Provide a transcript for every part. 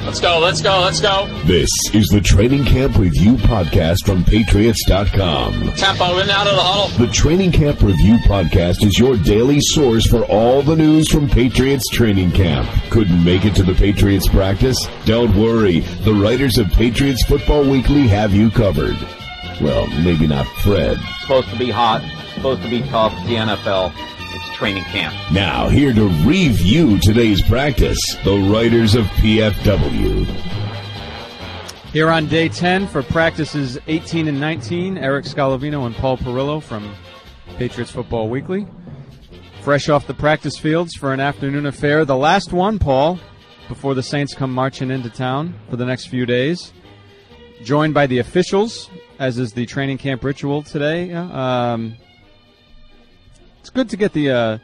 Let's go, let's go, let's go. This is the Training Camp Review Podcast from Patriots.com. Tempo in and out of the huddle. The Training Camp Review Podcast is your daily source for all the news from Patriots training camp. Couldn't make it to the Patriots practice? Don't worry. The writers of Patriots Football Weekly have you covered. Well, maybe not Fred. It's supposed to be hot. It's supposed to be tough. The NFL. It's training camp. Now, here to review today's practice, the writers of PFW. Here on day 10 for practices 18 and 19, Eric Scalavino and Paul Perillo from Patriots Football Weekly. Fresh off the practice fields for an afternoon affair. The last one, Paul, before the Saints come marching into town for the next few days. Joined by the officials, as is the training camp ritual today. It's good to get the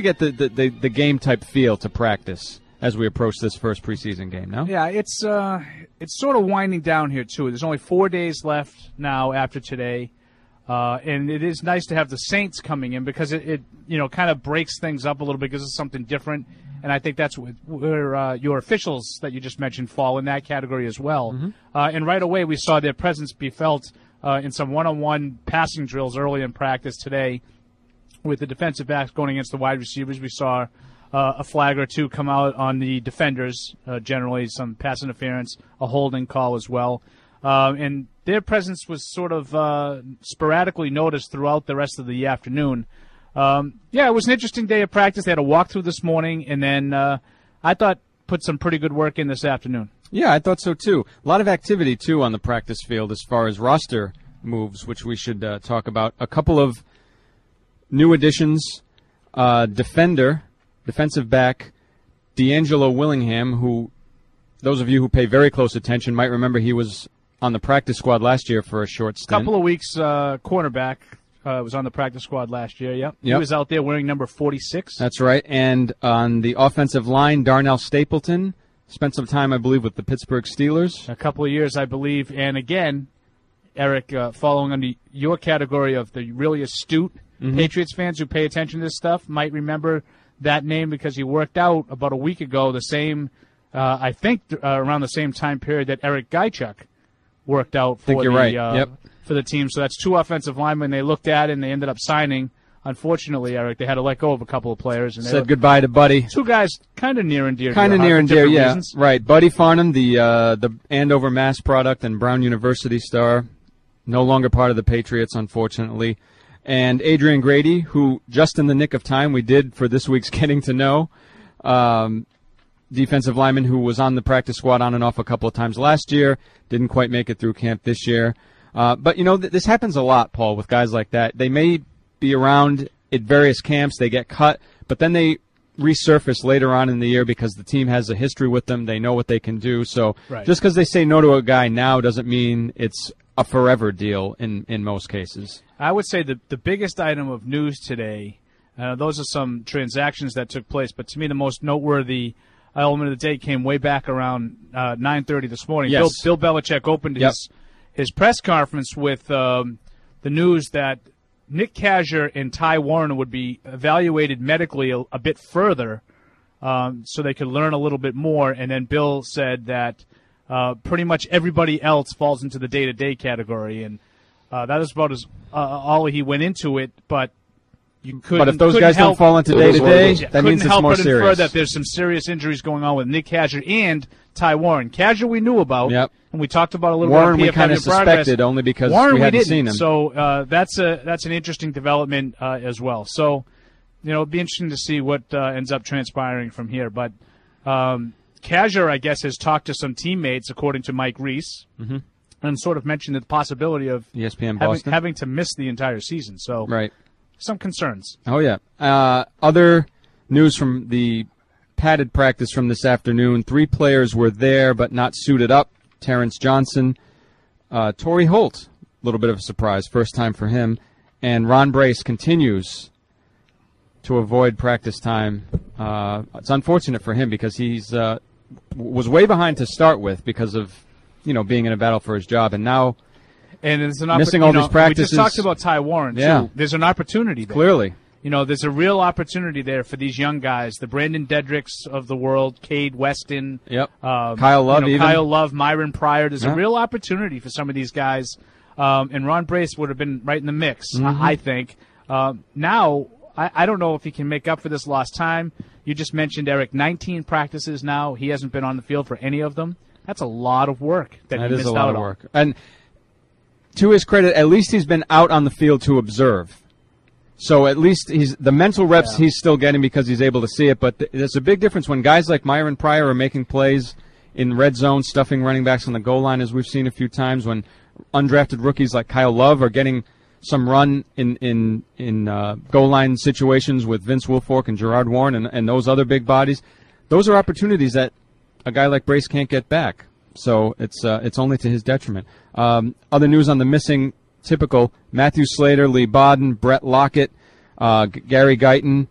game type feel to practice as we approach this first preseason game. No, yeah, it's sort of winding down here too. There's only 4 days left now after today, and it is nice to have the Saints coming in because it kind of breaks things up a little bit because it's something different. And I think that's where your officials that you just mentioned fall in that category as well. Mm-hmm. And right away we saw their presence be felt in some one-on-one passing drills early in practice today with the defensive backs going against the wide receivers. We saw a flag or two come out on the defenders, generally some pass interference, a holding call as well. And their presence was sort of sporadically noticed throughout the rest of the afternoon. It was an interesting day of practice. They had a walkthrough this morning, and then I thought put some pretty good work in this afternoon. Yeah, I thought so too. A lot of activity too on the practice field as far as roster moves, which we should talk about. A couple of new additions, defensive back, D'Angelo Willingham, who those of you who pay very close attention might remember he was on the practice squad last year for a short stint. Couple of weeks, cornerback. Was on the practice squad last year, yep. He was out there wearing number 46. That's right. And on the offensive line, Darnell Stapleton spent some time, I believe, with the Pittsburgh Steelers. A couple of years, I believe. And again, Eric, following under your category of the really astute Patriots fans who pay attention to this stuff, might remember that name because he worked out about a week ago, the same, I think, around the same time period that Eric Guychuk worked out for for the team. So that's two offensive linemen they looked at and they ended up signing. Unfortunately, Eric, they had to let go of a couple of players. And said goodbye to Buddy. Two guys kind of near and dear. Kind of near and dear, yeah. Reasons. Right. Buddy Farnham, the Andover Mass product and Brown University star, no longer part of the Patriots, unfortunately. And Adrian Grady, who just in the nick of time we did for this week's Getting to Know, defensive lineman who was on the practice squad on and off a couple of times last year, didn't quite make it through camp this year. But, this happens a lot, Paul, with guys like that. They may be around at various camps, they get cut, but then they resurface later on in the year because the team has a history with them. They know what they can do. So just because they say no to a guy now doesn't mean it's a forever deal in most cases. I would say the biggest item of news today, those are some transactions that took place, but to me the most noteworthy element of the day came way back around 9:30 this morning. Yes. Bill Belichick opened his press conference with the news that Nick Cazier and Ty Warren would be evaluated medically a bit further so they could learn a little bit more. And then Bill said that pretty much everybody else falls into the day-to-day category. And that is about all he went into it. But But if those guys don't fall into day-to-day, that means it's more serious. Couldn't help but infer that there's some serious injuries going on with Nick Cazier and Ty Warren. Cazier we knew about, and we talked about a little Warren bit. We kind of suspected only because we hadn't seen him. So that's an interesting development as well. So, it'd be interesting to see what ends up transpiring from here. But Cazier, I guess, has talked to some teammates, according to Mike Reese, and sort of mentioned the possibility of ESPN Boston having to miss the entire season. So, some concerns. Oh, yeah. Other news from the padded practice from this afternoon. 3 players were there but not suited up. Terrence Johnson, Torrey Holt, a little bit of a surprise, first time for him. And Ron Brace continues to avoid practice time. It's unfortunate for him because he's was way behind to start with because of being in a battle for his job, and now there's an missing all these practices. We just talked about Ty Warren too. There's an opportunity there. Clearly, there's a real opportunity there for these young guys, the Brandon Dedricks of the world, Cade Weston, Kyle Love, Kyle Love, Myron Pryor. There's a real opportunity for some of these guys, and Ron Brace would have been right in the mix, I think. Now, I don't know if he can make up for this lost time. You just mentioned, Eric, 19 practices now. He hasn't been on the field for any of them. That's a lot of work that he missed out on. That is a lot of work. And to his credit, at least he's been out on the field to observe. So at least the mental reps he's still getting because he's able to see it. But there's a big difference when guys like Myron Pryor are making plays in red zone, stuffing running backs on the goal line, as we've seen a few times, when undrafted rookies like Kyle Love are getting some run in goal line situations with Vince Wilfork and Gerard Warren and those other big bodies. Those are opportunities that a guy like Brace can't get back. So it's only to his detriment. Other news on the missing typical: Matthew Slater, Lee Bodden, Brett Lockett, Gary Guyton.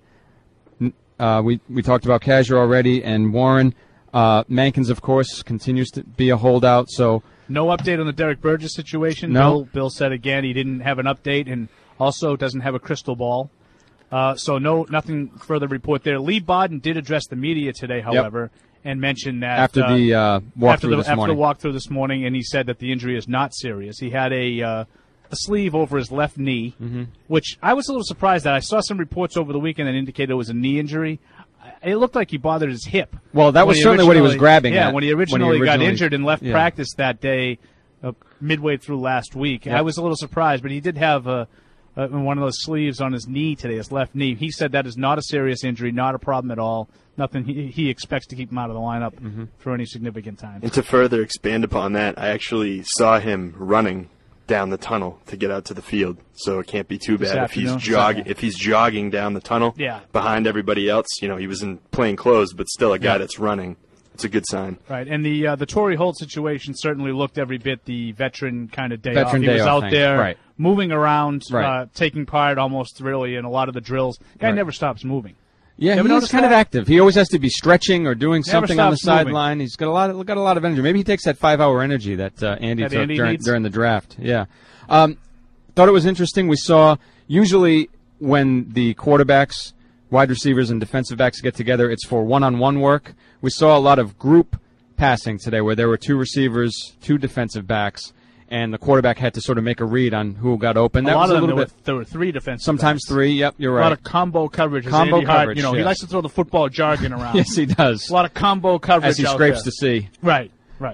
We talked about Kazir already, and Warren. Mankins, of course, continues to be a holdout. So no update on the Derek Burgess situation. No. Bill said again he didn't have an update, and also doesn't have a crystal ball. So nothing further report there. Lee Bodden did address the media today, however, and mentioned that after the walkthrough this morning, and he said that the injury is not serious. He had a sleeve over his left knee, which I was a little surprised at. I saw some reports over the weekend that indicated it was a knee injury. It looked like he bothered his hip. Well, that was certainly what he was grabbing at. Yeah, when he originally got injured and left practice that day, midway through last week. I was a little surprised, but he did have one of those sleeves on his knee today, his left knee. He said that is not a serious injury, not a problem at all. Nothing. He expects to keep him out of the lineup for any significant time. And to further expand upon that, I actually saw him running down the tunnel to get out to the field, so it can't be too bad if he's jogging down the tunnel behind everybody else. He was in plain clothes, but still a guy that's running. It's a good sign. Right, and the Torrey Holt situation certainly looked every bit the veteran kind of day off. He was out there moving around, taking part almost really in a lot of the drills. Guy never stops moving. Yeah, he's kind of active. He always has to be stretching or doing something on the sideline. He's got a lot of energy. Maybe he takes that 5-hour energy that Andy took during the draft. Yeah. Thought it was interesting. We saw usually when the quarterbacks, wide receivers, and defensive backs get together, it's for one-on-one work. We saw a lot of group passing today where there were 2 receivers, 2 defensive backs, and the quarterback had to sort of make a read on who got open. There were 3 defensive sometimes backs. 3, yep, you're right. A lot of combo coverage. He likes to throw the football jargon around. Yes, he does. A lot of combo coverage as he scrapes to see. Right.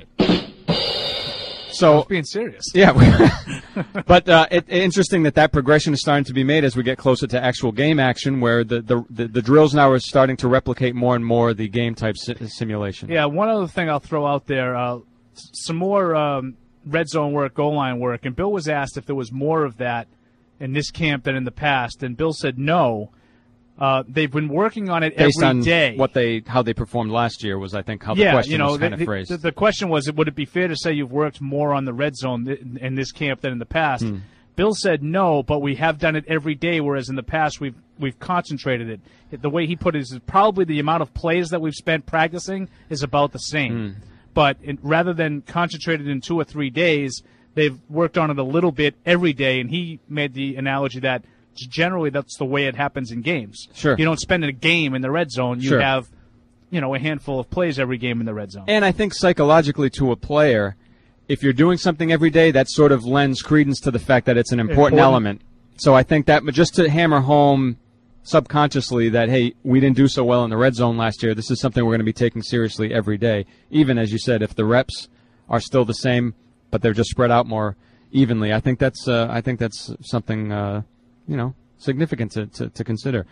So, I was being serious. Yeah. But it's interesting that progression is starting to be made as we get closer to actual game action, where the drills now are starting to replicate more and more the game-type simulation. Yeah, one other thing I'll throw out there, some more red zone work, goal line work, and Bill was asked if there was more of that in this camp than in the past, and Bill said no. They've been working on it based every on day. How they performed last year was, I think, how the question was kind of phrased. The question was, would it be fair to say you've worked more on the red zone in this camp than in the past? Bill said no, but we have done it every day, whereas in the past we've concentrated it. The way he put it is probably the amount of plays that we've spent practicing is about the same. But rather than concentrated in 2 or 3 days, they've worked on it a little bit every day, and he made the analogy that generally that's the way it happens in games. Sure. You don't spend a game in the red zone. You have, a handful of plays every game in the red zone. And I think psychologically to a player, if you're doing something every day, that sort of lends credence to the fact that it's an important element. So I think that just to hammer home subconsciously that, hey, we didn't do so well in the red zone last year, this is something we're going to be taking seriously every day. Even, as you said, if the reps are still the same, but they're just spread out more evenly. I think that's something significant to consider.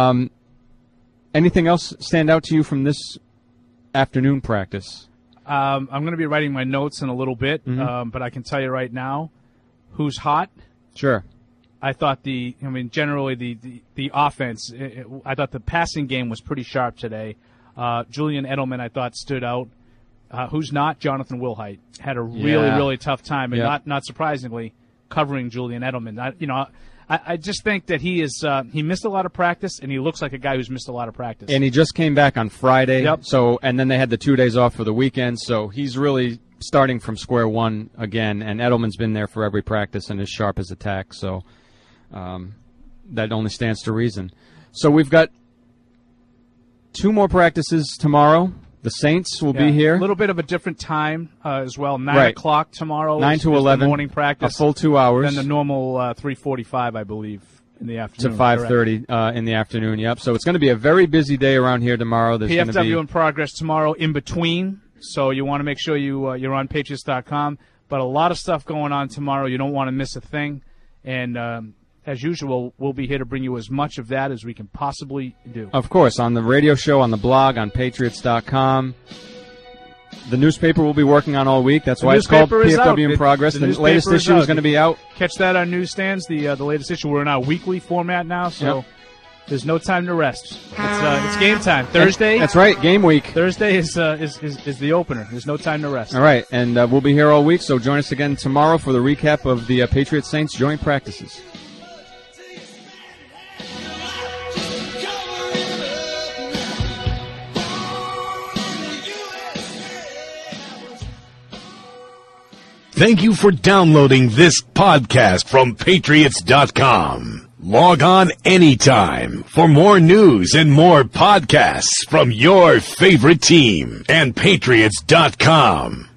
Anything else stand out to you from this afternoon practice? I'm going to be writing my notes in a little bit, but I can tell you right now who's hot. Sure. I thought generally the offense, I thought the passing game was pretty sharp today. Julian Edelman, I thought, stood out. Who's not? Jonathan Wilhite had a really tough time, and not surprisingly, covering Julian Edelman. I just think that he missed a lot of practice, and he looks like a guy who's missed a lot of practice. And he just came back on Friday. Yep. And then they had the 2 days off for the weekend, so he's really starting from square one again. And Edelman's been there for every practice and is sharp as a tack. So, that only stands to reason. So we've got 2 more practices tomorrow. The Saints will be here. A little bit of a different time as well. 9 o'clock tomorrow. 9 to 11. The morning practice. A full 2 hours. Then the normal 3:45, I believe, in the afternoon. To 5:30 in the afternoon. Yep. So it's going to be a very busy day around here tomorrow. There's PFW in progress tomorrow in between. So you want to make sure you're on Patriots.com. But a lot of stuff going on tomorrow. You don't want to miss a thing. And as usual, we'll be here to bring you as much of that as we can possibly do. Of course, on the radio show, on the blog, on Patriots.com. The newspaper we'll be working on all week. That's why it's called PFW in Progress. The latest issue is going to be out. Catch that on newsstands, the latest issue. We're in our weekly format now, so there's no time to rest. It's game time. Thursday. That's right, game week. Thursday is the opener. There's no time to rest. All right, and we'll be here all week, so join us again tomorrow for the recap of the Patriots-Saints joint practices. Thank you for downloading this podcast from Patriots.com. Log on anytime for more news and more podcasts from your favorite team and Patriots.com.